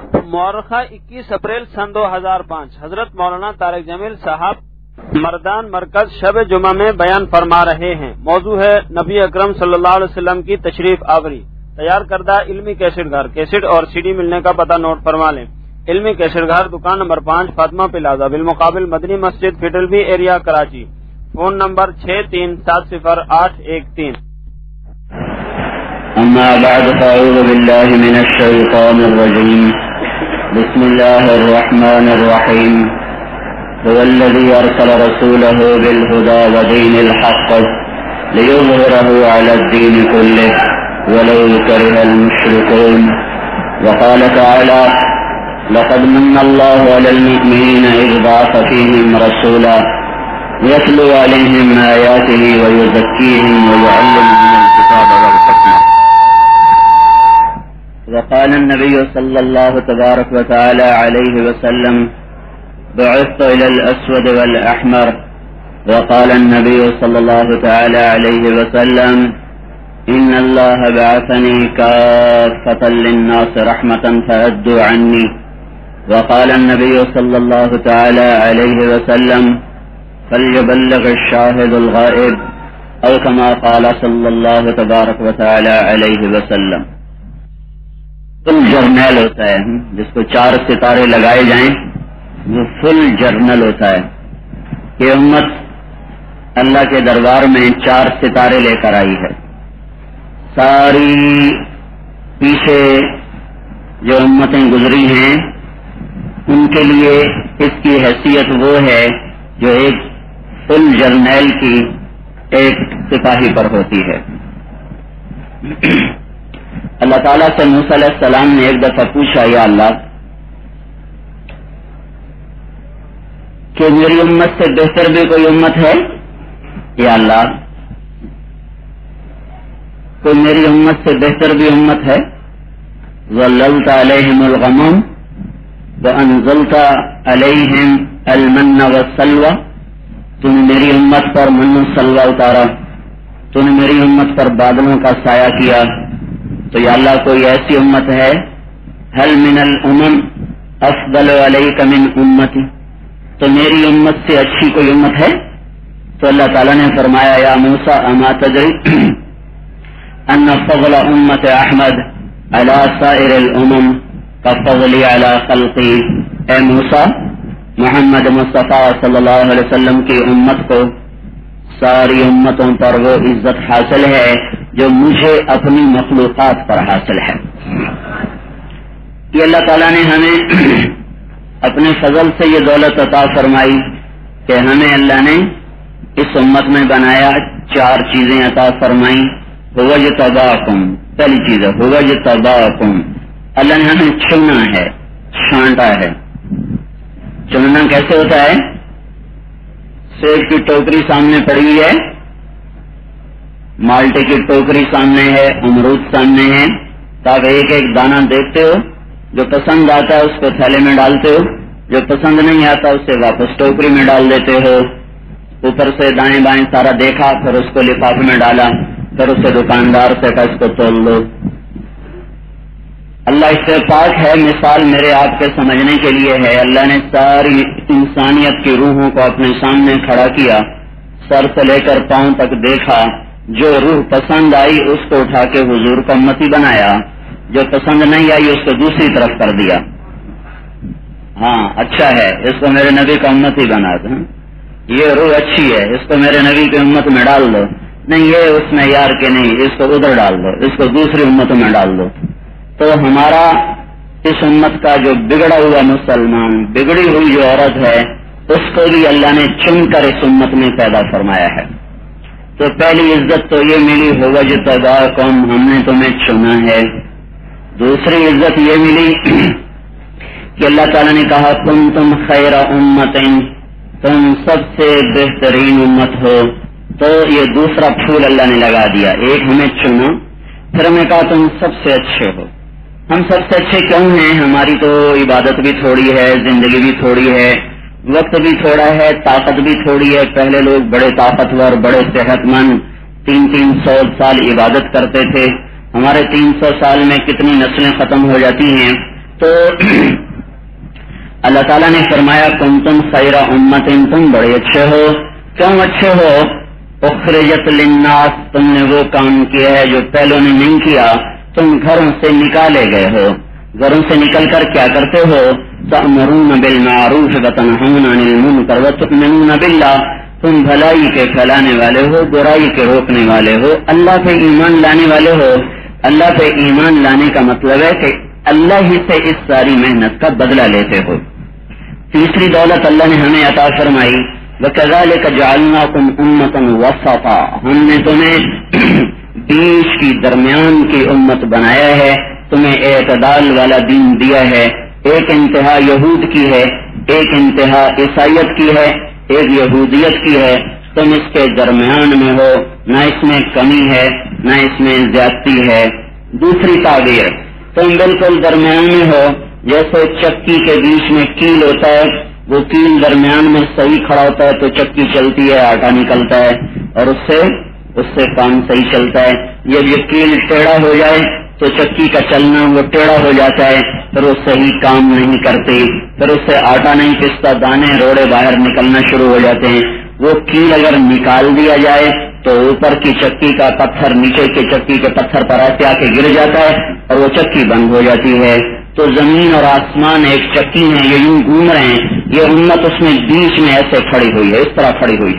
مورخہ 21 April سن 2005 حضرت مولانا طارق جمیل صاحب مردان مرکز شب جمعہ میں بیان فرما رہے ہیں۔ موضوع ہے نبی اکرم صلی اللہ علیہ وسلم کی تشریف آوری۔ تیار کردہ علمی کیسٹ گھر، کیسٹ اور سی ڈی ملنے کا پتہ نوٹ فرما لیں۔ علمی کیسٹ گھر، دکان نمبر 5 فاطمہ پلازا، بالمقابل مدنی مسجد federal B area Karachi. Phone number 63708113۔ أما بعد فأعوذ بالله من الشيطان الرجيم بسم الله الرحمن الرحيم هو الذي أرسل رسوله بالهدى ودين الحق ليظهره على الدين كله ولو كره المشركون وقال تعالى لقد من الله على المؤمنين إذ بعث فيهم رسولا يتلو عليهم آياته ويزكيهم ويعلمهم الكتاب والحكمة وقال النبي صلى الله تبارك وتعالى عليه وسلم بعثت إلى الأسود والأحمر وقال النبي صلى الله تعالى عليه وسلم إن الله بعثني كافة للناس رحمة فأدوا عني وقال النبي صلى الله تعالى عليه وسلم فليبلغ الشاهد الغائب أو كما قال صلى الله تبارك وتعالى عليه وسلم۔ فل جرنیل ہوتا ہے جس کو 4 ستارے لگائے جائیں، وہ فل جرنل ہوتا ہے کہ امت اللہ کے دربار میں 4 ستارے لے کر آئی ہے۔ ساری پیچھے جو امتیں گزری ہیں ان کے لیے اس کی حیثیت وہ ہے جو ایک فل جرنیل کی ایک سپاہی پر ہوتی ہے۔ اللہ تعالیٰ سے موسیٰ علیہ السلام نے ایک دفعہ پوچھا، یا اللہ کہ میری امت سے بہتر بھی کوئی امت ہے؟ یا اللہ کوئی میری امت سے بہتر بھی امت ہے؟ ظللت علیہم الغمام وانزلت علیہم المن والسلوى، تو نے میری امت پر من و سلوہ اتارا، تو نے میری امت پر بادلوں کا سایہ کیا، تو یا اللہ کوئی ایسی امت ہے؟ هل من الامم افضل علیک من امتی، تو میری امت سے اچھی کوئی امت ہے؟ تو اللہ تعالیٰ نے فرمایا، یا موسیٰ اما تدری ان فضل امت احمد علی سائر الامم کفضلی علی خلقی، اے موسیٰ محمد مصطفیٰ صلی اللہ علیہ وسلم کی امت کو ساری امتوں پر وہ عزت حاصل ہے جو مجھے اپنی مخلوقات پر حاصل ہے۔ یہ اللہ تعالیٰ نے ہمیں اپنے فضل سے یہ دولت عطا فرمائی کہ ہمیں اللہ نے اس امت میں بنایا، 4 چیزیں عطا فرمائیں۔ هو اجتباکم، پہلی چیز ہے هو اجتباکم، اللہ نے ہمیں چنا ہے، چھانٹا ہے۔ چننا کیسے ہوتا ہے؟ سیب کی ٹوکری سامنے پڑی ہے، مالٹے کی ٹوکری سامنے ہے، امرود سامنے ہے، تو آپ ایک ایک دانہ دیکھتے ہو، جو پسند آتا ہے اس کو تھیلے میں ڈالتے ہو، جو پسند نہیں آتا اسے واپس ٹوکری میں ڈال دیتے ہو۔ اوپر سے دائیں بائیں سارا دیکھا، پھر اس کو لفافے میں ڈالا، پھر اسے دکاندار سے کہا اس کو تول دو۔ اللہ اس سے پاک ہے، مثال میرے آپ کے سمجھنے کے لیے ہے۔ اللہ نے ساری انسانیت کی روحوں کو اپنے سامنے کھڑا کیا، سر سے لے کر پاؤں تک دیکھا، جو روح پسند آئی اس کو اٹھا کے حضور کا امتی بنایا، جو پسند نہیں آئی اس کو دوسری طرف کر دیا۔ ہاں اچھا ہے، اس کو میرے نبی کا امتی بنا دو، یہ روح اچھی ہے، اس کو میرے نبی کی امت میں ڈال دو، نہیں یہ اس میں یار کے نہیں، اس کو ادھر ڈال دو، اس کو دوسری امت میں ڈال دو۔ تو ہمارا اس امت کا جو بگڑا ہوا مسلمان، بگڑی ہوئی جو عورت ہے، اس کو بھی اللہ نے چن کر اس امت میں پیدا فرمایا ہے۔ تو پہلی عزت تو یہ ملی، هو اجتباکم، ہم نے تمہیں چنا ہے۔ دوسری عزت یہ ملی کہ اللہ تعالیٰ نے کہا کنتم خیر امت، تم سب سے بہترین امت ہو۔ تو یہ دوسرا پھول اللہ نے لگا دیا، ایک ہمیں چنا، پھر ہمیں کہا تم سب سے اچھے ہو۔ ہم سب سے اچھے کیوں ہیں؟ ہماری تو عبادت بھی تھوڑی ہے، زندگی بھی تھوڑی ہے، وقت بھی تھوڑا ہے، طاقت بھی تھوڑی ہے۔ پہلے لوگ بڑے طاقتور، بڑے صحت مند 300 سال عبادت کرتے تھے، ہمارے 300 سال میں کتنی نسلیں ختم ہو جاتی ہیں، تو اللہ تعالیٰ نے فرمایا کنتم خیر امت، تم بڑے اچھے ہو. کیوں اچھے ہو؟ اخرجت للناس، تم نے وہ کام کیا ہے جو پہلوں نے نہیں کیا. تم گھروں سے نکالے گئے ہو. گھروں سے نکل کر کیا کرتے ہو؟ تأمرون بالمعروف وتنہون عن المنکر وتؤمنون باللہ، تم بھلائی کے پھیلانے والے ہو، برائی کے روکنے والے ہو، اللہ پہ ایمان لانے والے ہو. اللہ پہ ایمان لانے کا مطلب ہے کہ اللہ ہی سے اس ساری محنت کا بدلہ لیتے ہو. تیسری دولت اللہ نے ہمیں عطا فرمائی، وَكَذَلِكَ جَعَلْنَاكُمْ أُمَّةً وَسَطًا، ہم نے تمہیں بیچ کی درمیان کی امت بنایا ہے، تمہیں اعتدال والا دین دیا ہے. ایک انتہا یہود کی ہے، ایک انتہا عیسائیت کی ہے، ایک یہودیت کی ہے. تم اس کے درمیان میں ہو، نہ اس میں کمی ہے نہ اس میں زیادتی ہے. دوسری تعبیر، تم بالکل درمیان میں ہو. جیسے چکی کے بیچ میں کیل ہوتا ہے، وہ کیل درمیان میں صحیح کھڑا ہوتا ہے تو چکی چلتی ہے، آٹا نکلتا ہے اور اس سے کام صحیح چلتا ہے. یہ کیل ٹیڑھا ہو جائے تو چکی کا چلنا وہ ٹیڑھا ہو جاتا ہے، پھر وہ صحیح کام نہیں کرتی، پھر اس سے آٹا نہیں پستا، دانے روڑے باہر نکلنا شروع ہو جاتے ہیں. وہ کیل اگر نکال دیا جائے تو اوپر کی چکی کا پتھر نیچے کے چکی کے پتھر پر ایسے آ کے گر جاتا ہے اور وہ چکی بند ہو جاتی ہے. تو زمین اور آسمان ایک چکی ہیں، یہ یوں گھوم رہے ہیں. یہ امت اس میں بیچ میں ایسے کھڑی ہوئی ہے، اس طرح کھڑی ہوئی ہے.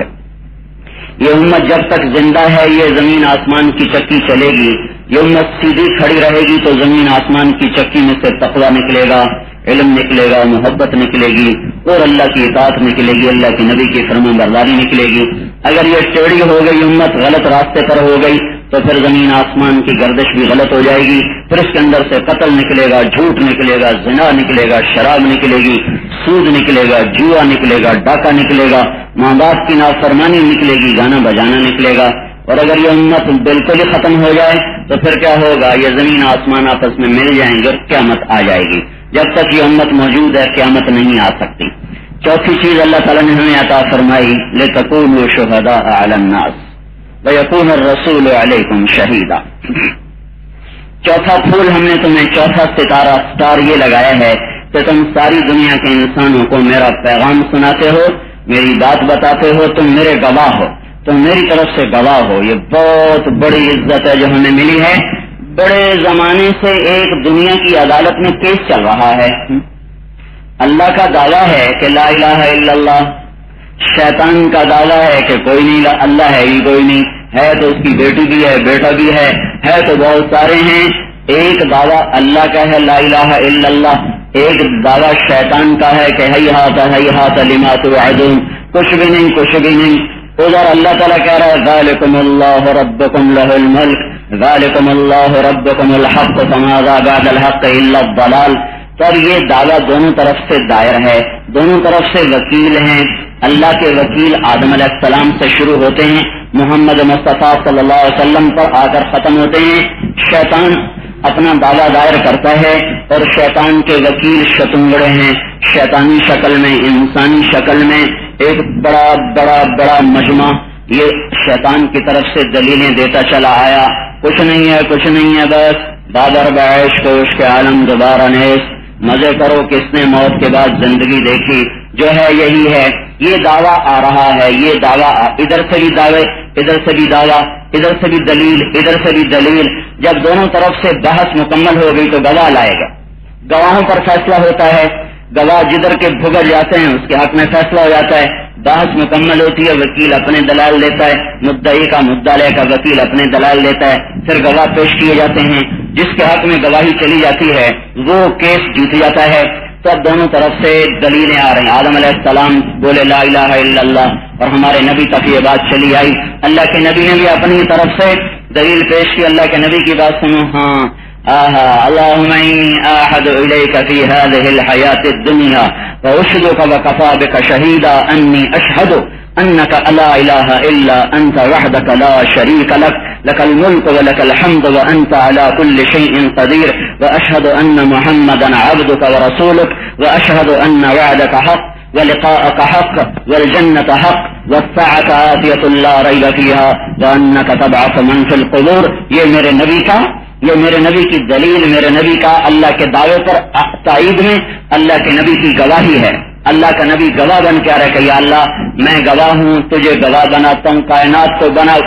یہ امت جب تک زندہ ہے یہ زمین آسمان کی چکی چلے گی. یہ امت سیدھی کھڑی رہے گی تو زمین آسمان کی چکی میں سے تقویٰ نکلے گا، علم نکلے گا، محبت نکلے گی اور اللہ کی اطاعت نکلے گی، اللہ کے نبی کی فرمانبرداری نکلے گی. اگر یہ ٹیڑھی ہو گئی امت، غلط راستے پر ہو گئی تو پھر زمین آسمان کی گردش بھی غلط ہو جائے گی. پھر اس کے اندر سے قتل نکلے گا، جھوٹ نکلے گا، زنا نکلے گا، شراب نکلے گی، سود نکلے گا، جوا نکلے گا، ڈاکہ نکلے گا، ماں باپ کی نافرمانی نکلے گی، گانا بجانا نکلے گا. اور اگر یہ امت بالکل ہی ختم ہو جائے تو پھر کیا ہوگا؟ یہ زمین آسمان آپس میں مل جائیں گے اور قیامت آ جائے گی. جب تک یہ امت موجود ہے قیامت نہیں آ سکتی. چوتھی چیز اللہ تعالیٰ نے ہمیں عطا فرمائی، لِتَكُونُوا شُهَدَاءَ عَلَى النَّاسِ وَيَكُونَ الرَّسُولُ عَلَيْكُمْ شَهِيدًا. چوتھا پھول ہم نے تمہیں، چوتھا ستارہ سٹار یہ لگایا ہے کہ تم ساری دنیا کے انسانوں کو میرا پیغام سناتے ہو، میری بات بتاتے ہو، تم میرے گواہ ہو، تم میری طرف سے گواہ ہو. یہ بہت بڑی عزت ہے جو ہمیں ملی ہے. بڑے زمانے سے ایک دنیا کی عدالت میں کیس چل رہا ہے. اللہ کا دعویٰ ہے کہ لا الہ الا اللہ، شیطان کا دعویٰ ہے کہ کوئی نہیں، اللہ ہے ہی کوئی نہیں، ہے تو اس کی بیٹی بھی ہے، بیٹا بھی ہے تو بہت سارے ہیں. ایک دعویٰ اللہ کا ہے لا الہ الا اللہ، ایک دعویٰ شیطان کا ہے کہ ہیہات لما توعدون، کچھ بھی نہیں کچھ بھی نہیں. ادھر اللہ تعالیٰ کہہ رہا ہے ذالکم اللہ ربکم لہ الملک ذالکم اللہ ربکم الحق فماذا بعد الحق الا الضلال. پر یہ دعویٰ دونوں طرف سے دائر ہے، دونوں طرف سے وکیل ہیں. اللہ کے وکیل آدم علیہ السلام سے شروع ہوتے ہیں، محمد مصطفیٰ صلی اللہ علیہ وسلم پر آ کر ختم ہوتے ہیں. شیطان اپنا دعویٰ دائر کرتا ہے اور شیطان کے وکیل شتنگڑے ہیں. شیطانی شکل میں، انسانی شکل میں ایک بڑا بڑا بڑا مجمع یہ شیطان کی طرف سے دلیلیں دیتا چلا آیا. کچھ نہیں ہے کچھ نہیں ہے، بس بادر بعیش کوش کے عالم دوبارہ نیس، مزے کرو کس نے موت کے بعد زندگی دیکھی، جو ہے یہی ہے. یہ دعویٰ آ رہا ہے، یہ دعویٰ ادھر سے بھی دعوے، ادھر سے بھی دعویٰ، ادھر سے بھی دلیل، ادھر سے بھی دلیل. جب دونوں طرف سے بحث مکمل ہو گئی تو گواہ لائے گا. گواہوں پر فیصلہ ہوتا ہے. گواہ جدھر کے بھگت جاتے ہیں اس کے حق میں فیصلہ ہو جاتا ہے. بحث مکمل ہوتی ہے، وکیل اپنے دلائل دیتا ہے، مدعی کا مدعا کا وکیل اپنے دلائل دیتا ہے، پھر گواہ پیش کیے جاتے ہیں. جس کے حق میں گواہی چلی جاتی ہے وہ کیس جیت جاتا ہے. تب دونوں طرف سے دلیلیں آ رہی ہیں. آدم علیہ السلام بولے لا الہ الا اللہ اور ہمارے نبی تک یہ بات چلی آئی. اللہ کے نبی نے بھی اپنی طرف سے دلیل پیش کی. اللہ کے نبی کی بات سنو. ہاں اللهم إني أعهد إليك في هذه الحياة الدنيا وأشهدك وكفى بك شهيدا أني أشهد أنك لا إله إلا أنت وحدك لا شريك لك لك الملك ولك الحمد وأنت على كل شيء قدير وأشهد أن محمدا عبدك ورسولك وأشهد أن وعدك حق ولقاءك حق والجنة حق والساعة آتية لا ريب فيها وأنك تبعث من في القبور. یہ میرے نبی کا یہ میرے نبی کی دلیل، میرے نبی کا اللہ کے دعوے پر تائید میں اللہ کے نبی کی گواہی ہے. اللہ کا نبی گواہ بن کے آ رہا ہے کہ یا اللہ میں گواہ ہوں، تجھے گواہ بناتا ہوں، کائنات کو بنا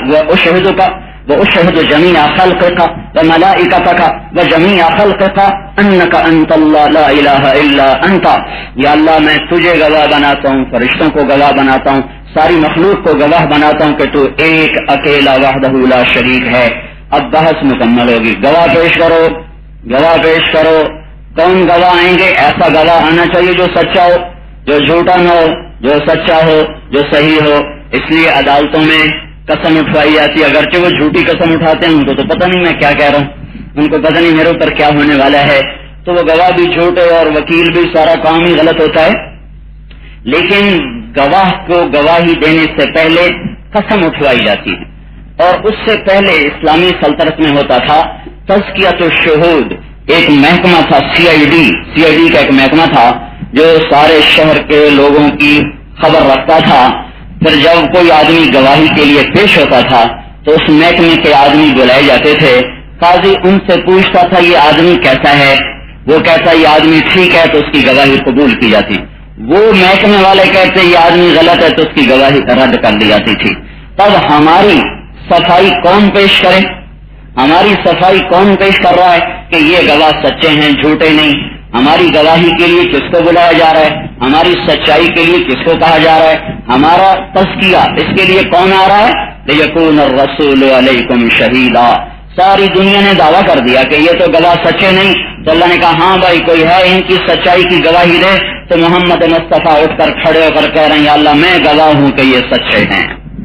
وأشهد جميع خلقك وملائكتك وجميع خلقك أنك أنت الله لا إله إلا أنت. یا اللہ میں تجھے گواہ بناتا ہوں، فرشتوں کو گواہ بناتا ہوں، ساری مخلوق کو گواہ بناتا ہوں کہ تو ایک اکیلا وحدہ لا شریک ہے. اب بحث مکمل ہوگی. گواہ پیش کرو، گواہ پیش کرو. کون گواہ آئیں گے؟ ایسا گواہ آنا چاہیے جو سچا ہو، جو جھوٹا نہ ہو، جو سچا ہو، جو صحیح ہو. اس لیے عدالتوں میں قسم اٹھوائی جاتی ہے، اگرچہ وہ جھوٹی قسم اٹھاتے ہیں، ان کو تو پتہ نہیں میں کیا کہہ رہا ہوں، ان کو پتہ نہیں میرے اوپر کیا ہونے والا ہے، تو وہ گواہ بھی جھوٹے اور وکیل بھی، سارا کام ہی غلط ہوتا ہے. لیکن گواہ کو گواہی دینے سے پہلے قسم اٹھوائی جاتی ہے، اور اس سے پہلے اسلامی سلطنت میں ہوتا تھا تزکیۃ الشہود. ایک محکمہ تھا، سی آئی ڈی کا ایک محکمہ تھا جو سارے شہر کے لوگوں کی خبر رکھتا تھا. پھر جب کوئی آدمی گواہی کے لیے پیش ہوتا تھا تو اس محکمے کے آدمی بلائے جاتے تھے. قاضی ان سے پوچھتا تھا یہ آدمی کیسا ہے، وہ کہتا یہ آدمی ٹھیک ہے تو اس کی گواہی قبول کی جاتی. وہ محکمے والے کہتے یہ آدمی غلط ہے تو اس کی گواہی رد کر دی جاتی تھی. تب ہماری صفائی کون پیش کرے؟ ہماری صفائی کون پیش کر رہا ہے کہ یہ گواہ سچے ہیں، جھوٹے نہیں؟ ہماری گواہی کے لیے کس کو بلایا جا رہا ہے؟ ہماری سچائی کے لیے کس کو کہا جا رہا ہے؟ ہمارا تزکیہ اس کے لیے کون آ رہا ہے؟ لِيَكُونَ الرَّسُولُ عَلَيْكُمْ شَهِيدًا. ساری دنیا نے دعویٰ کر دیا کہ یہ تو گواہ سچے نہیں، تو اللہ نے کہا ہاں بھائی کوئی ہے ان کی سچائی کی گواہی دے. تو محمد مصطفیٰ اٹھ کر کھڑے ہو کر کہہ رہے ہیں یا اللہ میں گواہ ہوں کہ یہ سچے ہیں.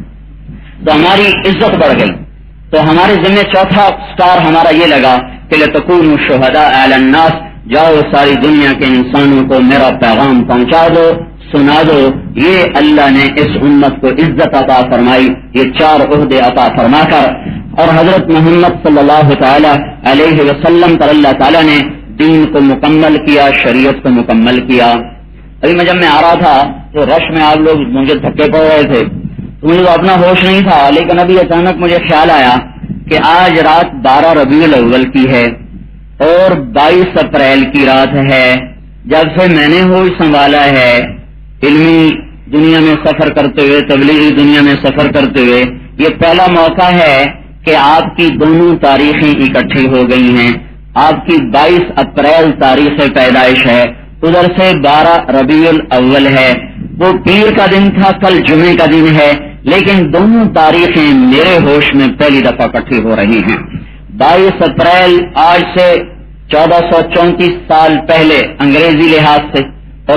تو ہماری عزت بڑھ گئی. تو ہمارے ذمہ چوتھا سٹار ہمارا یہ لگا کہ لِتَكُونُوا شُهَدَاءَ عَلَى النَّاسِ. جاؤ ساری دنیا کے انسانوں کو میرا پیغام پہنچا دو، سنا دو. یہ اللہ نے اس امت کو عزت عطا فرمائی، یہ 4 عہدے عطا فرما کر، اور حضرت محمد صلی اللہ تعالی علیہ وسلم پر اللہ تعالیٰ نے دین کو مکمل کیا، شریعت کو مکمل کیا. ابھی جب میں آ رہا تھا تو رش میں آپ لوگ مجھے دھکے پڑ رہے تھے، مجھے تو اپنا ہوش نہیں تھا، لیکن ابھی اچانک مجھے خیال آیا کہ آج رات 12 ربیع الاول کی ہے اور 22 اپریل کی رات ہے. جب سے میں نے ہوش سنبھالا ہے، علمی دنیا میں سفر کرتے ہوئے، تبلیغی دنیا میں سفر کرتے ہوئے، یہ پہلا موقع ہے کہ آپ کی دونوں تاریخیں اکٹھی ہو گئی ہیں. آپ کی 22 اپریل تاریخ پیدائش ہے، ادھر سے 12 ربیع الاول ہے. وہ پیر کا دن تھا، کل جمعے کا دن ہے، لیکن دونوں تاریخیں میرے ہوش میں پہلی دفعہ اکٹھی ہو رہی ہیں. 22 اپریل آج سے 1434 سال پہلے انگریزی لحاظ سے، اور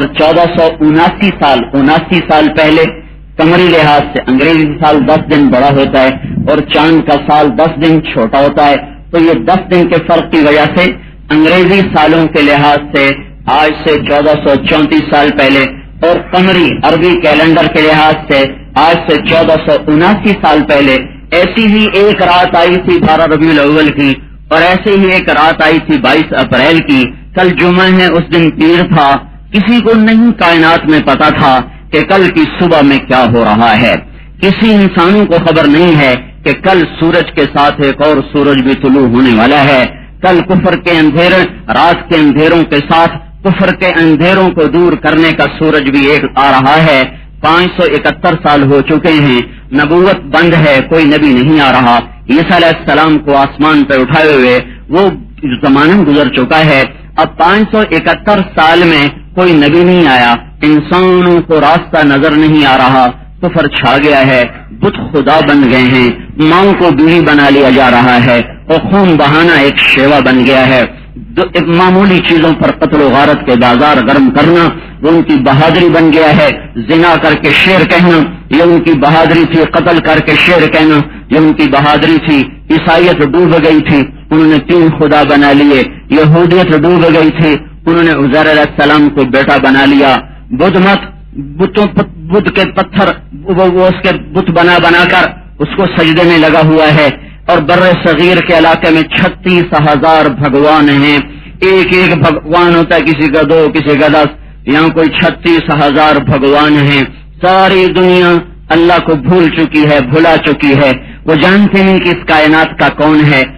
1479 سال پہلے قمری لحاظ سے. انگریزی سال 10 دن بڑا ہوتا ہے اور چاند کا سال 10 دن چھوٹا ہوتا ہے. تو یہ 10 دن کے فرق کی وجہ سے انگریزی سالوں کے لحاظ سے آج سے 1434 سال پہلے، اور قمری عربی کیلنڈر کے لحاظ سے آج سے 1479 سال پہلے ایسی ہی ایک رات آئی تھی 12 ربیع الاول کی، اور ایسے ہی ایک رات آئی تھی 22 اپریل کی. کل جمعہ ہے، اس دن پیر تھا. کسی کو نہیں کائنات میں پتا تھا کہ کل کی صبح میں کیا ہو رہا ہے. کسی انسانوں کو خبر نہیں ہے کہ کل سورج کے ساتھ ایک اور سورج بھی طلوع ہونے والا ہے. کل کفر کے اندھیرے، رات کے اندھیروں کے ساتھ کفر کے اندھیروں کو دور کرنے کا سورج بھی ایک آ رہا ہے. 571 سال ہو چکے ہیں، نبوت بند ہے، کوئی نبی نہیں آ رہا. عیسیٰ علیہ السلام کو آسمان پہ اٹھائے ہوئے وہ زمانہ گزر چکا ہے. اب 571 سال میں کوئی نبی نہیں آیا، انسانوں کو راستہ نظر نہیں آ رہا. کفر چھا گیا ہے، بت خدا بن گئے ہیں، ماؤں کو بیوی بنا لیا جا رہا ہے، اور خون بہانا ایک شیوا بن گیا ہے. معمولی چیزوں پر قتل و غارت کے بازار گرم کرنا وہ ان کی بہادری بن گیا ہے. زنا کر کے شیر کہنا یہ ان کی بہادری تھی، قتل کر کے شیر کہنا یہ ان کی بہادری تھی. عیسائیت ڈوب گئی تھی، انہوں نے 3 خدا بنا لیے. یہودیت ڈوب گئی تھی، انہوں نے عزیر علیہ السلام کو بیٹا بنا لیا. بدھ مت، بدھ کے پتھر وہ اس کے بت بنا کر اس کو سجدے میں لگا ہوا ہے. اور بر صغیر کے علاقے میں 36,000 بھگوان ہیں. ایک بھگوان ہوتا ہے، کسی کا 2 کسی کا 10. یہاں کوئی 36,000 بھگوان ہیں. ساری دنیا اللہ کو بھول چکی ہے، بھلا چکی ہے. وہ جانتے نہیں کہ اس کائنات کا کون ہے.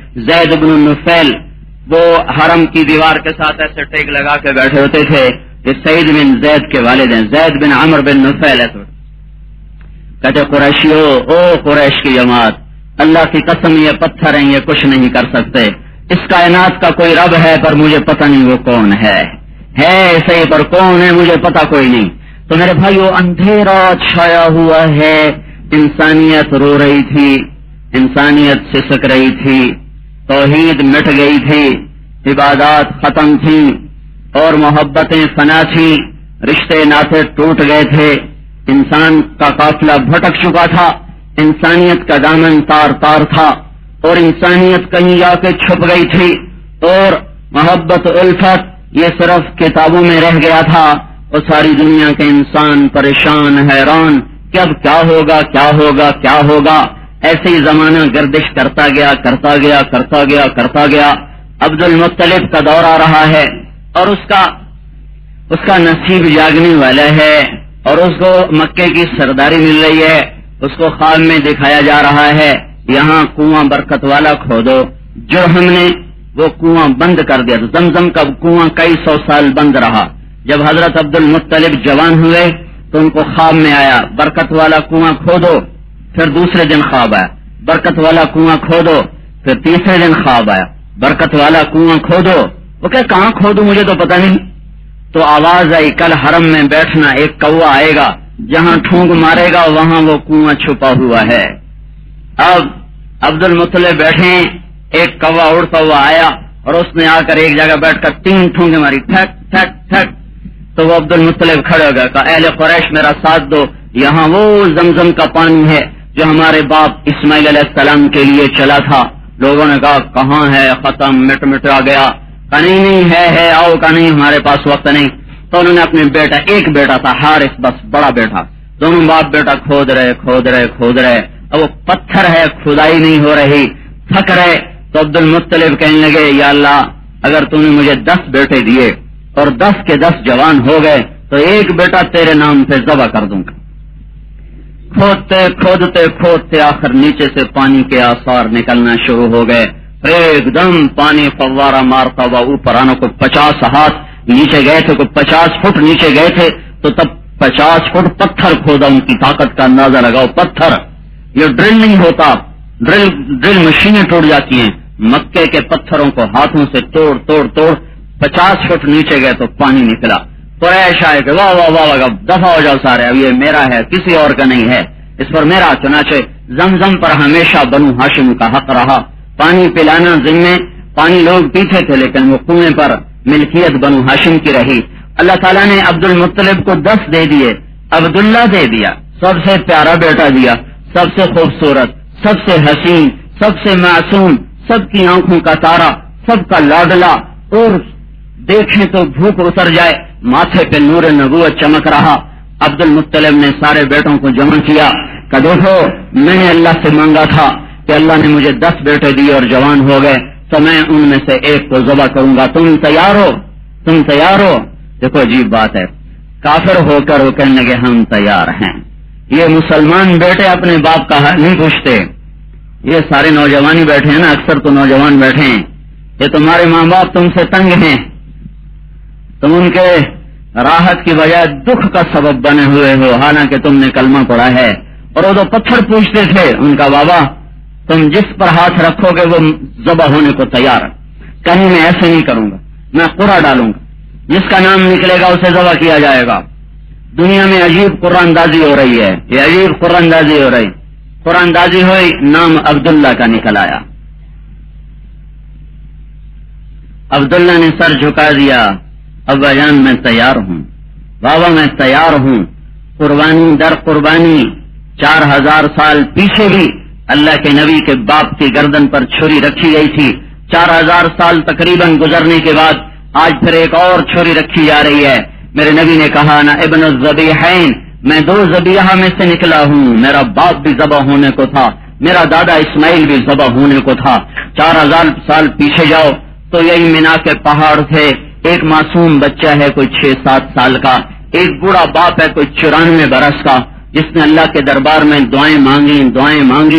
زید بن نفیل وہ حرم کی دیوار کے ساتھ ایسے ٹیک لگا کے بیٹھے ہوتے تھے. یہ سعید بن زید کے والد ہیں, زید بن عمر بن نفیل ہے. تو کہتے قریشیو, او قریش کی جماعت, اللہ کی قسم یہ پتھر ہیں, یہ کچھ نہیں کر سکتے. اس کائنات کا کوئی رب ہے پر مجھے پتہ نہیں وہ کون ہے صحیح پر کون ہے مجھے پتہ کوئی نہیں. تو میرے بھائیو اندھیرا چھایا ہوا ہے, انسانیت رو رہی تھی, انسانیت سسک رہی تھی, توحید مٹ گئی تھی, عبادات ختم تھی اور محبتیں فنا تھی, رشتے ناطے ٹوٹ گئے تھے, انسان کا قافلہ بھٹک چکا تھا, انسانیت کا دامن تار تار تھا اور انسانیت کہیں جا کے چھپ گئی تھی, اور محبت الفت یہ صرف کتابوں میں رہ گیا تھا. اور ساری دنیا کے انسان پریشان حیران کہ اب کیا ہوگا کیا ہوگا کیا ہوگا. ایسے ہی زمانہ گردش کرتا گیا کرتا گیا کرتا گیا کرتا گیا. عبد المطلب کا دور آ رہا ہے اور اس کا نصیب جاگنے والا ہے اور اس کو مکے کی سرداری مل رہی ہے. اس کو خواب میں دکھایا جا رہا ہے یہاں کنواں برکت والا کھودو. جو ہم نے وہ کنواں بند کر دیا. زمزم کا کنواں کئی سو سال بند رہا. جب حضرت عبد المطلب جوان ہوئے تو ان کو خواب میں آیا برکت والا کنواں کھودو. پھر دوسرے دن خواب آیا برکت والا کنواں کھودو. پھر تیسرے دن خواب آیا برکت والا کنواں کھودو. وہ کہ کہاں کھودو مجھے تو پتہ نہیں. تو آواز آئی کل حرم میں بیٹھنا, ایک کوا آئے گا, جہاں ٹھونگ مارے گا وہاں وہ کنواں چھپا ہوا ہے. اب عبد المطلب بیٹھے, ایک کوا اڑتا ہوا آیا اور اس نے آ کر ایک جگہ بیٹھ کر 3 ٹھونگے ماری, ٹھک ٹھک ٹھک. تو وہ عبد المطلب کھڑے ہو گیا, کہا اہل قریش میرا ساتھ دو, یہاں وہ زمزم کا پانی ہے جو ہمارے باپ اسماعیل علیہ السلام کے لیے چلا تھا. لوگوں نے کہا کہاں ہے, ختم مٹ مٹا گیا. کہا نہیں ہے آؤ. کہا نہیں ہمارے پاس وقت نہیں. تو انہوں نے اپنے بیٹا, ایک بیٹا تھا حارث بس بڑا بیٹا, دونوں باپ بیٹا کھود رہے. اب وہ پتھر ہے, کھدائی نہیں ہو رہی, تھک رہے. تو عبد المطلب کہنے لگے یا اللہ اگر تم نے مجھے 10 بیٹے دیے اور 10 کے 10 جوان ہو گئے تو ایک بیٹا تیرے نام پہ ذبح کر دوں گا. کھودتے آخر نیچے سے پانی کے آثار نکلنا شروع ہو گئے. ایک دم پانی فوارہ مارتا ہوا اوپر آنا. کو 50 ہاتھ نیچے گئے تھے, کو 50 فٹ نیچے گئے تھے. تو تب 50 فٹ پتھر کھودا. ان کی طاقت کا اندازہ لگاؤ. پتھر یہ ڈرل نہیں ہوتا, ڈرل مشینیں ٹوٹ جاتی ہیں. مکے کے پتھروں کو ہاتھوں سے توڑ 50 فٹ نیچے گئے تو پانی نکلا. قریش آئے کہ واہ واہ واہ دفع ہو جاؤ سارے, اب یہ میرا ہے کسی اور کا نہیں ہے, اس پر میرا. چنانچہ زمزم پر ہمیشہ بنو ہاشم کا حق رہا. پانی پلانا ذمے, پانی لوگ پیچھے تھے لیکن وہ کنویں پر ملکیت بنو ہاشم کی رہی. اللہ تعالیٰ نے عبد المطلب کو 10 دے دیے, عبداللہ دے دیا, سب سے پیارا بیٹا دیا, سب سے خوبصورت, سب سے حسین, سب سے معصوم, سب کی آنکھوں کا تارا, سب کا لاڈلا, اور دیکھیں تو بھوک اتر جائے, ماتھے پہ نور نبوت چمک رہا. عبد المطلب نے سارے بیٹوں کو جمع کیا کہ دیکھو میں نے اللہ سے مانگا تھا کہ اللہ نے مجھے 10 بیٹے دیے اور جوان ہو گئے تو میں ان میں سے ایک کو ذبح کروں گا. تم تیار ہو؟ دیکھو عجیب بات ہے, کافر ہو کر وہ کہنے لگے ہم تیار ہیں. یہ مسلمان بیٹے اپنے باپ کا حال نہیں پوچھتے. یہ سارے نوجوان ہی بیٹھے ہیں نا, اکثر تو نوجوان بیٹھے ہیں. یہ تمہارے ماں باپ تم سے تنگ ہیں, تم ان کے راحت کی بجائے دکھ کا سبب بنے ہوئے ہو, حالانکہ تم نے کلمہ پڑھا ہے. اور وہ تو پتھر پوچھتے تھے, ان کا بابا تم جس پر ہاتھ رکھو گے وہ ذبح ہونے کو تیار ہے. کہیں میں ایسے نہیں کروں گا, میں قرآن ڈالوں گا, جس کا نام نکلے گا اسے ذبح کیا جائے گا. دنیا میں عجیب قرآن اندازی ہو رہی ہے, یہ عجیب قرآن اندازی ہو رہی. قرآن اندازی ہوئی, نام عبداللہ کا نکل آیا. عبداللہ نے سر جھکا دیا, ابا جان میں تیار ہوں, بابا میں تیار ہوں. قربانی در قربانی. 4000 سال پیچھے بھی اللہ کے نبی کے باپ کی گردن پر چھری رکھی گئی تھی. 4000 سال تقریباً گزرنے کے بعد آج پھر ایک اور چھری رکھی جا رہی ہے. میرے نبی نے کہا نا ابن الذبیحین, میں 2 ذبیحہ میں سے نکلا ہوں. میرا باپ بھی ذبح ہونے کو تھا, میرا دادا اسماعیل بھی ذبح ہونے کو تھا. 4000 سال پیچھے جاؤ تو یہی مینا کے پہاڑ تھے. ایک معصوم بچہ ہے کوئی 6-7 سال کا, ایک بوڑھا باپ ہے کوئی 94 برس کا, جس نے اللہ کے دربار میں دعائیں مانگی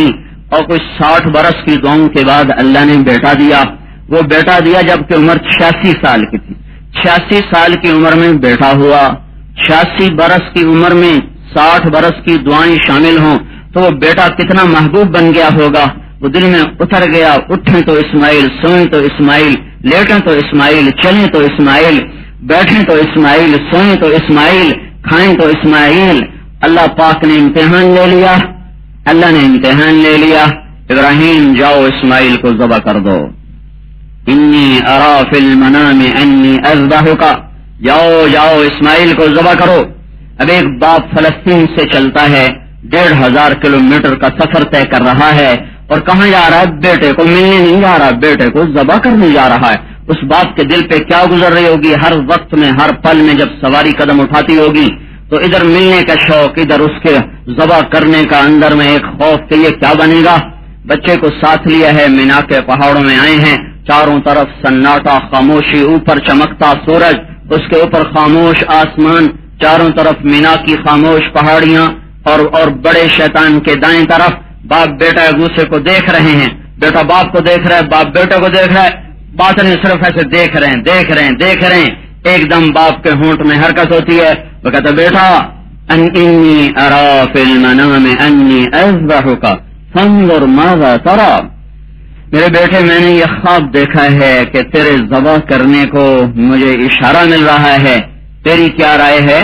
اور کچھ 60 برس کی دعاؤں کے بعد اللہ نے بیٹا دیا. وہ بیٹا دیا جبکہ عمر 86 سال کی تھی. 86 سال کی عمر میں بیٹا ہوا. 86 برس کی عمر میں 60 برس کی دعائیں شامل ہوں تو وہ بیٹا کتنا محبوب بن گیا ہوگا. وہ دل میں اتر گیا. اٹھیں تو اسماعیل، سوئیں تو اسماعیل، لیٹیں تو اسماعیل، چلیں تو اسماعیل، بیٹھیں تو اسماعیل، سوئیں تو اسماعیل، کھائیں تو اسماعیل. اللہ پاک نے امتحان لے لیا. اللہ نے امتحان لے لیا. ابراہیم جاؤ اسماعیل کو ذبح کر دو. انی ارا فی المنام انی اذبحک. جاؤ اسماعیل کو ذبح کرو. اب ایک باپ فلسطین سے چلتا ہے، 1500 کلومیٹر کا سفر طے کر رہا ہے اور کہاں جا رہا ہے؟ بیٹے کو ملنے نہیں جا رہا، بیٹے کو ذبح کرنے جا رہا ہے. اس باپ کے دل پہ کیا گزر رہی ہوگی؟ ہر وقت میں، ہر پل میں جب سواری قدم اٹھاتی ہوگی تو ادھر ملنے کا شوق، ادھر اس کے ذبح کرنے کا اندر میں ایک خوف کہ یہ کیا بنے گا. بچے کو ساتھ لیا ہے، مینا کے پہاڑوں میں آئے ہیں. چاروں طرف سناٹا، خاموشی، اوپر چمکتا سورج، اس کے اوپر خاموش آسمان، چاروں طرف مینا کی خاموش پہاڑیاں اور بڑے شیطان کے دائیں طرف باپ بیٹا ایک دوسرے کو دیکھ رہے ہیں. بیٹا باپ کو دیکھ رہا ہے، باپ بیٹے کو دیکھ رہا ہے. بات نہیں، صرف ایسے دیکھ رہے ہیں. ایک دم باپ کے ہونٹ میں حرکت ہوتی ہے. وہ کہتا بیٹا انی ارا فی المنام انی اذبحک فانظر ماذا ترى. میرے بیٹے میں نے یہ خواب دیکھا ہے کہ تیرے ذبح کرنے کو مجھے اشارہ مل رہا ہے، تیری کیا رائے ہے؟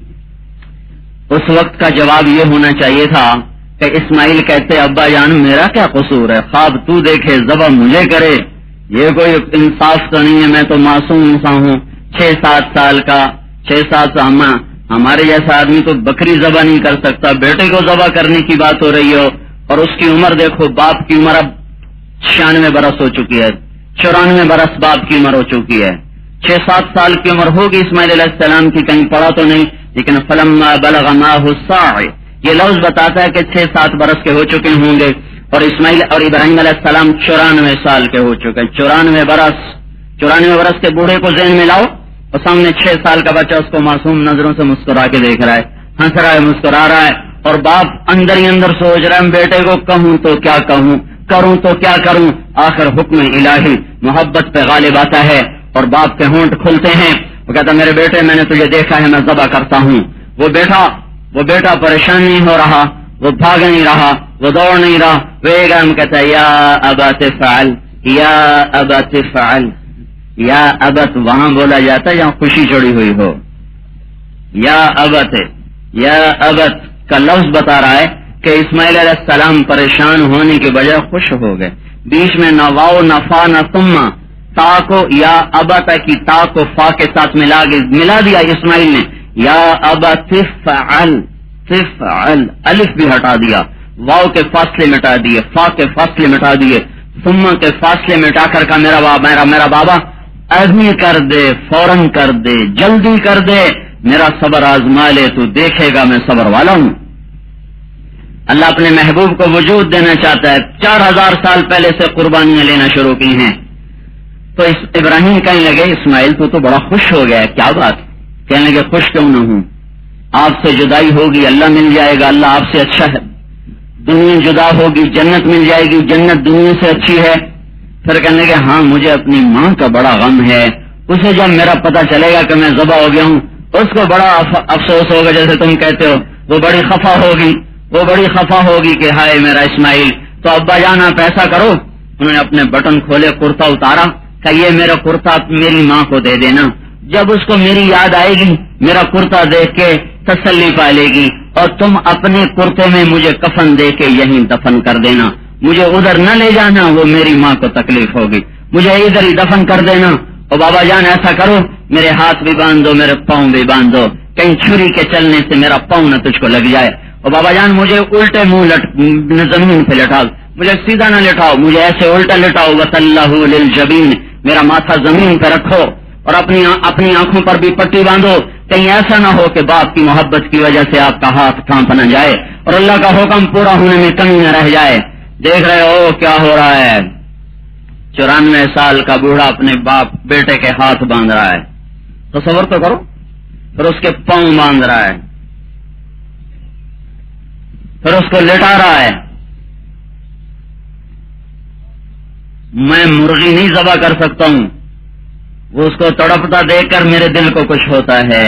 اس وقت کا جواب یہ ہونا چاہیے تھا کہ اسماعیل کہتے ابا جان میرا کیا قصور ہے، خواب تو دیکھے ذبح مجھے کرے، یہ کوئی انصاف تو نہیں ہے. میں تو معصوم سا ہوں، 6-7 سال کا. 6-7 ہمارے جیسا آدمی تو بکری ذبح نہیں کر سکتا، بیٹے کو ذبح کرنے کی بات ہو رہی ہو. اور اس کی عمر دیکھو، باپ کی عمر اب 96 برس ہو چکی ہے، 94 برس باپ کی عمر ہو چکی ہے. 6-7 سال کی عمر ہوگی اسماعیل علیہ السلام کی، کہیں پڑھا تو نہیں، لیکن فلما بلغ معه السعی یہ لفظ بتاتا ہے کہ 6-7 برس کے ہو چکے ہوں گے. اور اسماعیل اور ابراہیم علیہ السلام 94 سال کے ہو چکے. 94 برس کے بوڑھے کو ذہن میں لاؤ اور سامنے 6 سال کا بچہ اس کو معصوم نظروں سے مسکرا کے دیکھ رہا ہے، ہنس رہا ہے، مسکرا رہا ہے. اور باپ اندر ہی اندر سوچ رہا ہے بیٹے کو کہوں تو کیا کہوں، کروں تو کیا کروں. آخر حکم الہی محبت پہ غالب آتا ہے اور باپ کے ہونٹ کھلتے ہیں. وہ کہتا میرے بیٹے میں نے تجھے دیکھا ہے، میں ذبح کرتا ہوں. وہ بیٹا پریشان نہیں ہو رہا، وہ بھاگ نہیں رہا، وہ دوڑ نہیں رہا. وہ ایک دم کہتا ہے یا ابت فعل، یا ابت فعل. یا ابت وہاں بولا جاتا ہے جہاں خوشی چڑی ہوئی ہو. یا ابت کا لفظ بتا رہا ہے کہ اسماعیل علیہ السلام پریشان ہونے کے بجائے خوش ہو گئے. بیچ میں نہ واو نہ فا نہ ثم، تا کو یا ابت کی تا کو فا کے ساتھ ملا دیا اسماعیل نے. یا ابت فعل، الف بھی ہٹا دیا، واو کے فاصلے مٹا دیے، فا کے فاصلے مٹا دیے، ثم کے فاصلے مٹا کر کا میرا بابا ابھی کر دے، فوراً کر دے، جلدی کر دے، میرا صبر آزما لے، تو دیکھے گا میں صبر والا ہوں. اللہ اپنے محبوب کو وجود دینا چاہتا ہے. 4000 سال پہلے سے قربانیاں لینا شروع کی ہیں. تو ابراہیم کہنے لگے اسماعیل تو بڑا خوش ہو گیا ہے، کیا بات؟ کہنے لگے خوش کیوں نہ ہوں، آپ سے جدائی ہوگی اللہ مل جائے گا، اللہ آپ سے اچھا ہے. دنیا جدا ہوگی جنت مل جائے گی، جنت دنیا سے اچھی ہے. پھر کہنے لگے ہاں مجھے اپنی ماں کا بڑا غم ہے، اسے جب میرا پتہ چلے گا کہ میں ذبح ہو گیا ہوں اس کو بڑا افسوس ہوگا، جیسے تم کہتے ہو. وہ بڑی خفا ہوگی کہ ہائے میرا اسماعیل. تو ابا جان آپ ایسا کرو، انہوں نے اپنے بٹن کھولے، کرتا اتارا، کہ یہ میرا کرتا میری ماں کو دے دینا، جب اس کو میری یاد آئے گی میرا کرتا دیکھ کے تسلی پا لے گی، اور تم اپنے کرتے میں مجھے کفن دے کے یہیں دفن کر دینا، مجھے ادھر نہ لے جانا، وہ میری ماں کو تکلیف ہوگی، مجھے ادھر ہی دفن کر دینا. اور بابا جان ایسا کرو میرے ہاتھ بھی باندھ دو، میرے پاؤں بھی باندھ دو، کہیں چھری کے چلنے سے میرا پاؤں نہ تجھ کو لگ جائے. اور بابا جان مجھے الٹے منہ زمین پہ لٹاؤ، مجھے سیدھا نہ لٹاؤ، مجھے ایسے الٹا لٹاؤ. وَتَلَّهُ لِلْجَبِينِ، میرا ماتھا زمین پہ رکھو اور اپنی آنکھوں پر بھی پٹی باندھو، کہیں ایسا نہ ہو کہ باپ کی محبت کی وجہ سے آپ کا ہاتھ کانپ نہ جائے اور اللہ کا حکم پورا ہونے میں کمی نہ رہ جائے. دیکھ رہے ہو کیا ہو رہا ہے؟ 94 سال کا بوڑھا اپنے باپ بیٹے کے ہاتھ باندھ رہا ہے. تصور تو کرو. پھر اس کے پاؤں باندھ رہا ہے، پھر اس کو لٹا رہا ہے، میں مرغی نہیں ذبح کر سکتا ہوں. وہ اس کو تڑپتا دیکھ کر میرے دل کو کچھ ہوتا ہے.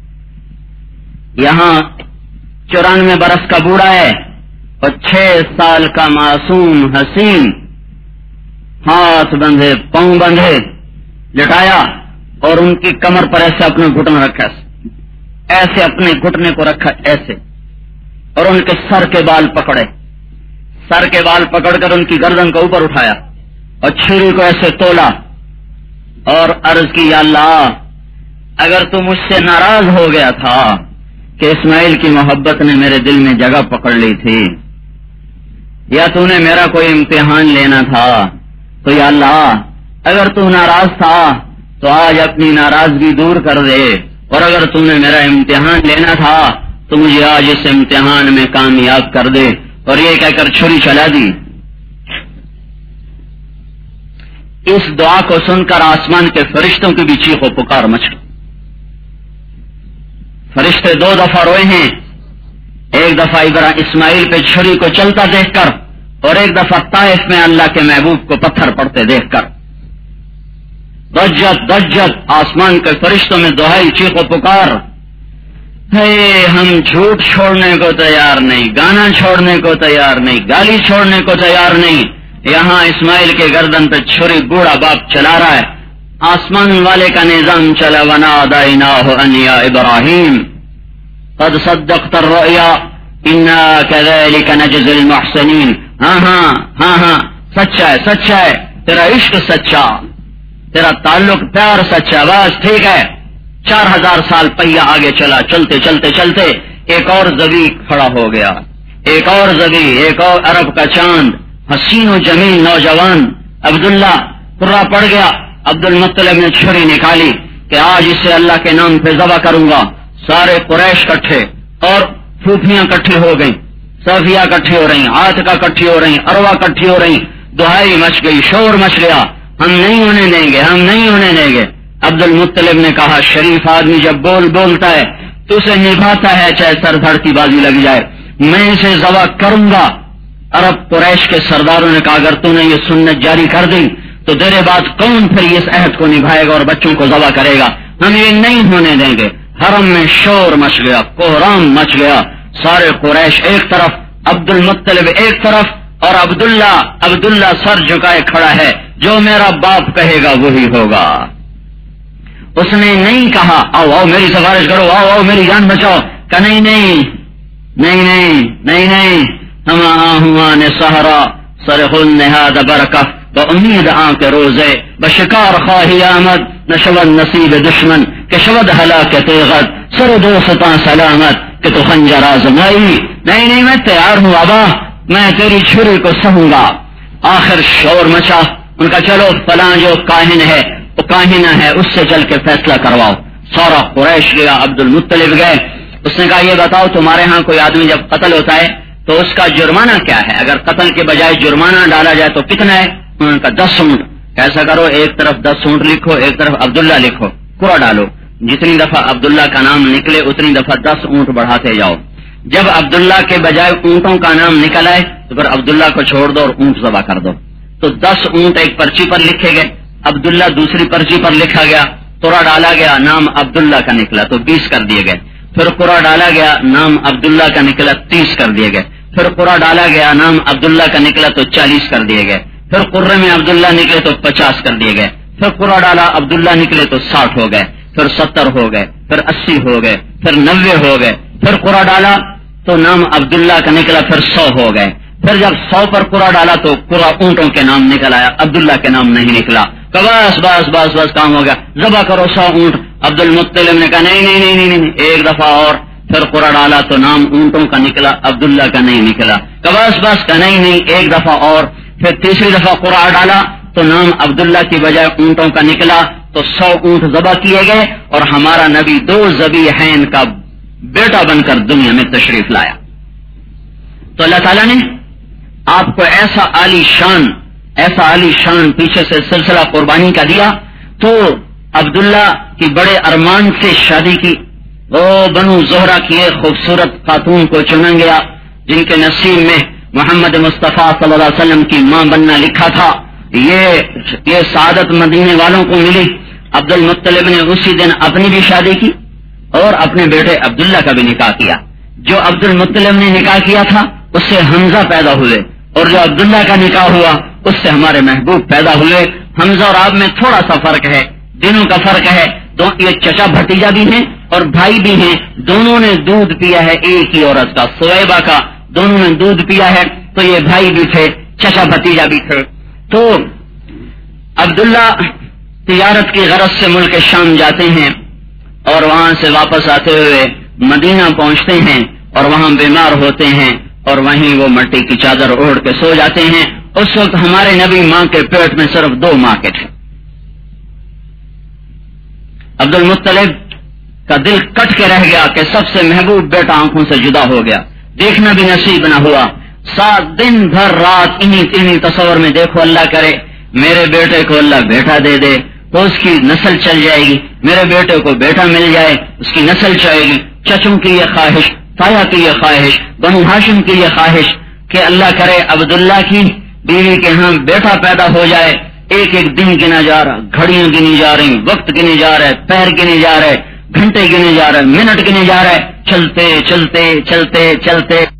یہاں 94 برس کا بوڑھا ہے اور 6 سال کا معصوم حسین، ہاتھ بندھے پاؤں بندھے لٹایا اور ان کی کمر پر ایسے اپنا گھٹنا رکھا، ایسے اپنے گھٹنے کو رکھا ایسے، اور ان کے سر کے بال پکڑے، سر کے بال پکڑ کر ان کی گردن کو اوپر اٹھایا اور چھری کو ایسے تولا اور عرض کی، یا اللہ اگر تو مجھ سے ناراض ہو گیا تھا کہ اسماعیل کی محبت نے میرے دل میں جگہ پکڑ لی تھی، یا تو نے میرا کوئی امتحان لینا تھا، تو یا اللہ اگر تو ناراض تھا تو آج اپنی ناراضگی دور کر دے، اور اگر تو نے میرا امتحان لینا تھا تو مجھے آج اس امتحان میں کامیاب کر دے. اور یہ کہہ کر چھری چلا دی. اس دعا کو سن کر آسمان کے فرشتوں کی بھی چیخ و پکار مچ گئی. فرشتے 2 دفعہ روئے ہیں، ایک دفعہ اسماعیل پہ چھری کو چلتا دیکھ کر، اور ایک دفعہ طائف میں اللہ کے محبوب کو پتھر پڑتے دیکھ کر. دجت آسمان کے فرشتوں میں دہائی چیخ و پکار، ہے ہم جھوٹ چھوڑنے کو تیار نہیں، گانا چھوڑنے کو تیار نہیں، گالی چھوڑنے کو تیار نہیں. یہاں اسماعیل کے گردن پہ چھری بوڑھا باپ چلا رہا ہے. آسمان والے کا نظام چلا، ونادیناہ ان یا ابراہیم قد صدقت الرؤیا انا کذلک نجزی المحسنین. ہاں سچا ہے، سچا ہے، تیرا عشق سچا، تیرا تعلق پیار سچا، بس ٹھیک ہے. 4000 سال پہیا آگے چلا، چلتے چلتے چلتے ایک اور زبی کھڑا ہو گیا، ایک اور زبی، ایک اور عرب کا چاند، حسین و جمیل نوجوان عبداللہ قرہ پڑ گیا. عبد المطلب نے چھری نکالی کہ آج اسے اللہ کے نام پہ ذبح کروں گا. سارے قریش کٹھے اور پھوپھیاں کٹھی ہو گئیں، صفیہ کٹھی ہو رہی، عاتقہ کٹھی ہو رہی، اروا کٹھی ہو رہی. دہائی مچ گئی، شور مچ گیا، ہم نہیں ہونے دیں گے، ہم نہیں ہونے دیں گے. عبد المطلب نے کہا، شریف آدمی جب بولتا ہے تو اسے نبھاتا ہے چاہے سر دھڑ کی بازی لگ جائے. میں اسے ذبح کروں گا. عرب قریش کے سرداروں نے کہا، اگر تو نے یہ سنت جاری کر دی تو دیرے بعد کون پھر اس عہد کو نبھائے گا اور بچوں کو ذبح کرے گا؟ ہم یہ نہیں ہونے دیں گے. حرم میں شور مچ گیا، کوہرام مچ گیا. سارے قریش ایک طرف، عبد المطلب ایک طرف، اور عبداللہ سر جھکائے کھڑا ہے، جو میرا باپ کہے گا وہی ہوگا. اس نے نہیں کہا آؤ میری سفارش کرو، آؤ میری جان بچاؤ، کہ نہیں ہم سہرا سرخ النہاد برکہ تو امید کے روزے بشکار خواہی آمد، نشود نصیب دشمن کہ شود ہلاکت غد، سر دوستاں سلامت کہ تو خنجر آزمائی. نہیں میں تیار ہوں ابا، میں تیری چھری کو سہوں گا. آخر شور مچا. ان کا چلو فلاں جو کاہن ہے، وہ کاہنہ ہے، اس سے چل کے فیصلہ کرواؤ. سارا قریش گیا، عبد المطلب گئے. اس نے کہا، یہ بتاؤ تمہارے ہاں کوئی آدمی جب قتل ہوتا ہے تو اس کا جرمانہ کیا ہے؟ اگر قتل کے بجائے جرمانہ ڈالا جائے تو کتنا ہے؟ انہوں نے کہا 10 اونٹ. ایسا کرو، ایک طرف 10 اونٹ لکھو، ایک طرف عبداللہ لکھو، قرعہ ڈالو، جتنی دفعہ عبداللہ کا نام نکلے اتنی دفعہ 10 اونٹ بڑھاتے جاؤ. جب عبداللہ کے بجائے اونٹوں کا نام نکل آئے تو پھر عبداللہ کو چھوڑ دو اور اونٹ ذبح کر دو. تو 10 اونٹ ایک پرچی پر لکھے گئے، عبداللہ دوسری پرچی پر لکھا گیا. قرعہ ڈالا گیا، نام عبداللہ کا نکلا تو 20 کر دیے گئے. پھر قرعہ ڈالا گیا، نام عبداللہ کا نکلا 30 کر دیے گئے. پھر قرعہ ڈالا گیا، نام عبداللہ کا نکلا تو 40 کر دیے گئے. پھر قرے میں عبداللہ نکلے تو 50 کر دیے گئے. پھر قرعہ ڈالا عبداللہ نکلے تو 60 ہو گئے. پھر 70 ہو گئے. پھر 80 ہو گئے. پھر 90 ہو گئے. پھر قرعہ ڈالا تو نام عبداللہ کا نکلا، پھر 100 ہو گئے. پھر جب 100 پر قرعہ ڈالا تو قرعہ اونٹوں کے نام نکل آیا، عبداللہ کے نام نہیں نکلا. کہ بس کام ہو گیا، ذبح کرو 100 اونٹ. عبد المطلب نے کہا نہیں، ایک دفعہ اور. پھر قرعہ ڈالا تو نام اونٹوں کا نکلا، عبداللہ کا نہیں نکلا. کہ بس کہ نہیں، ایک دفعہ اور. پھر تیسری دفعہ قرعہ ڈالا تو نام عبداللہ کی بجائے اونٹوں کا نکلا تو 100 اونٹ ذبح کیے گئے، اور ہمارا نبی 2 ذبیحین کا بیٹا بن کر دنیا میں تشریف لایا. تو اللہ تعالیٰ نے آپ کو ایسا عالی شان پیچھے سے سلسلہ قربانی کا دیا. تو عبداللہ کی بڑے ارمان سے شادی کی. وہ بنو زہرہ کی ایک خوبصورت خاتون کو چنا گیا جن کے نصیب میں محمد مصطفیٰ صلی اللہ علیہ وسلم کی ماں بننا لکھا تھا. یہ سعادت مدینے والوں کو ملی. عبد المطلب نے اسی دن اپنی بھی شادی کی اور اپنے بیٹے عبداللہ کا بھی نکاح کیا. جو عبد المطلب نے نکاح کیا تھا اس سے حمزہ پیدا ہوئے اور جو عبداللہ کا نکاح ہوا اس سے ہمارے محبوب پیدا ہوئے. حمزہ اور آپ میں تھوڑا سا فرق ہے, دنوں کا فرق ہے. یہ چچا بھتیجا بھی ہیں اور بھائی بھی ہیں. دونوں نے دودھ پیا ہے ایک ہی عورت کا, سویبہ کا. دونوں نے دودھ پیا ہے تو یہ بھائی بھی تھے, چچا بھتیجا بھی تھے. تو عبداللہ تجارت کی غرض سے ملک شام جاتے ہیں اور وہاں سے واپس آتے ہوئے مدینہ پہنچتے ہیں اور وہاں بیمار ہوتے ہیں اور وہیں وہ مٹی کی چادر اوڑھ کے سو جاتے ہیں. اس وقت ہمارے نبی ماں کے پیٹ میں صرف 2 ماہ کے تھے. عبد المطلب کا دل کٹ کے رہ گیا کہ سب سے محبوب بیٹا آنکھوں سے جدا ہو گیا, دیکھنا بھی نصیب نہ ہوا. 7 دن بھر رات انہی تصور میں دیکھو اللہ کرے میرے بیٹے کو اللہ بیٹا دے دے تو اس کی نسل چل جائے گی, میرے بیٹے کو بیٹا مل جائے اس کی نسل چلے گی. چچوں کی یہ خواہش, تایا کی یہ خواہش, بنو ہاشم کی یہ خواہش کہ اللہ کرے عبداللہ کی بیوی کے ہاں بیٹا پیدا ہو جائے. ایک ایک دن گنا جا رہا, گھڑیاں گنی جا رہی, وقت گنے جا رہے, پیر گنے جا رہے, گھنٹے گنے جا رہے, منٹ گنے جا رہے. چلتے چلتے چلتے چلتے